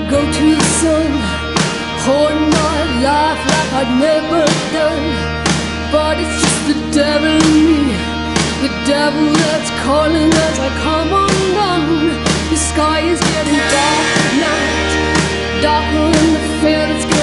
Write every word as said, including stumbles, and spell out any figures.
go to the sun, hoard my life like I'd never done. But it's just the devil in me, the devil that's calling as I come undone. The sky is getting dark at night, darker than the fear that's